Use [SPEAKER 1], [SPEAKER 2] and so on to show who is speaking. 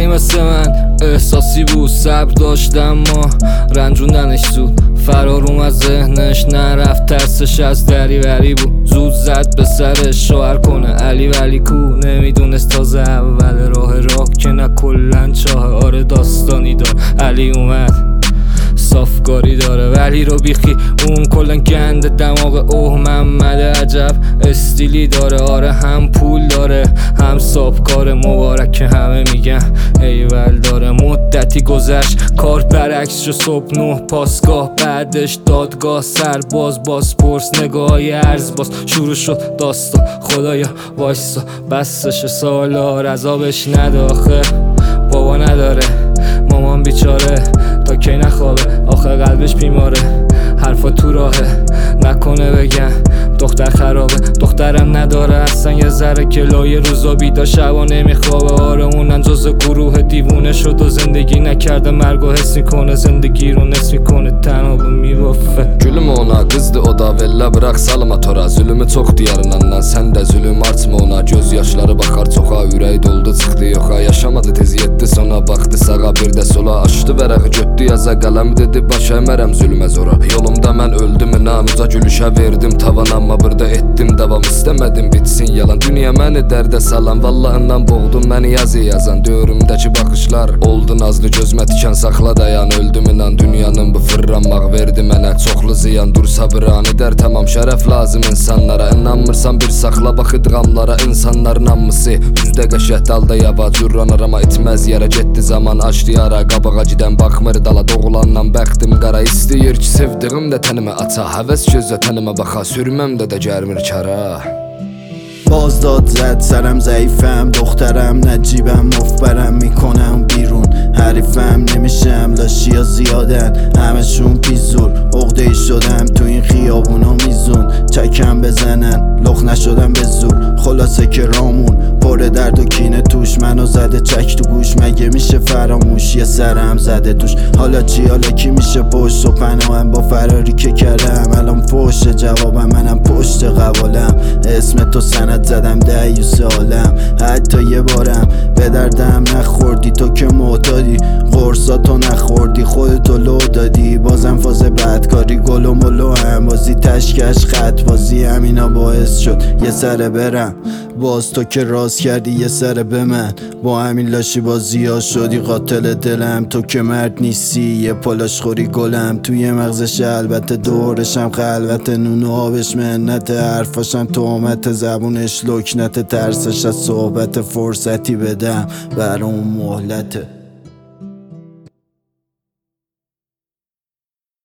[SPEAKER 1] ولی مثل من احساسی بود، صبر داشتم ما رنجوندنش زود، فرار اومد ذهنش نرفت، ترسش از دریوری بود، زود زد به سرش شوهر کنه علی ولی کو نمیدونست تازه اول راه که نه کلن چاه. آره داستانی دار علی اومد صافکاری داره ولی رو بیخی اون کلن گنده دماغ. اوه محمد عجب استیلی داره، آره هم پول داره هم صابکار، مبارک که همه میگن ایول داره. مدتی گذشت کار برعکس شد، صبح 9 پاسگاه بعدش دادگاه، سرباز بازپرس نگاهی ارز باز شروع شد داستان. خدایا وایسا بسش سالا رضابش نداخه، بابا نداره مامان بیچاره تا کی نخوابه، آخه قلبش بیماره حرفا تو راهه نکنه بگم دختر خرابه. دخترم نداره اصلا یه ذره کلای روزا بیدار شبا نمیخوابه، آره اونم جز گروه دیوونه شد و زندگی نکرده، مرگو حس میکنه زندگی رو نصف میکنه تنها میبافه.
[SPEAKER 2] Gülüm ona kızdı o da vella bırak salma tora, zulümü çok diyarından sen de zulüm artma ona, göz yaşları bakar çoxa, ürəyi doldu çıxdı yoxa, yaşamadı tez yetti sona, baxdı sağa bir də sola, açdı vərəqi götdü yaza qələm dedi baş əmərəm zülmə zora, yolumda mən öldüm namuza gülüşə verdim tavan, amma burada etdim davam, istəmədim bitsin yalan, dünya məni dərdə salan, vallahından boğdun məni yazı yazan, dövrümdəki baxışlar oldu nazlı, gözmə tikən saxla dayan, öldüm inan dünyanın bu fırranmaq verdi mənə çoxlu ziyan, dur sabırani der tamam şərəf lazım insanlara, inanmırsan bir saxla bax idğamlara, insanların hamısı üzdə qəşət dalda yava, cürranar amma itməz yerə getdi zaman, açdı yara qabağa gidən baxmır dala, doğulandan bəxtim qara, istəyir ki sevdiğim də tənimə aça, həvəs gözlə tənimə baxa, sürməm də gəlmir kara.
[SPEAKER 3] بازداد زد سرم ضعیفم، دخترم نجیبم مفبرم میکنم بیرون، حریفم نمیشم لاشیا زیادن همشون پیزور، عقده‌ای شدم تو این خیابونا میزون، چکم بزنن لخ نشدم به زور، خلاصه که رامون پر درد و کینه توش، منو زده چک تو گوش مگه میشه فراموش، یه سرم زده توش حالا چی حالا کی میشه پشت و پناهم با فراری که کردم، الان فوش جوابم منم پشت قوالم، اسم تو سند زدم دیوس عالم، حتی یه بارم به دردم نخوردی تو که معتادی، قرصاتو نخوردی خودتو لو دادی، بازم فاز بدکاری گل و ملو هم بازی تشکش خط بازی، همینا باعث شد یه سر برم، باز تو که راست کردی یه سر به من، با همین لاشی بازی ها شدی قاتل دلم، تو که مرد نیستی یه پالاش خوری گلم، توی مغزش البته دورشم خلوت، نون و آبش منت، حرفاشم تهمت، زبونش لکنت، ترسش از صحبت فرصتی بدم بر اون مهلته.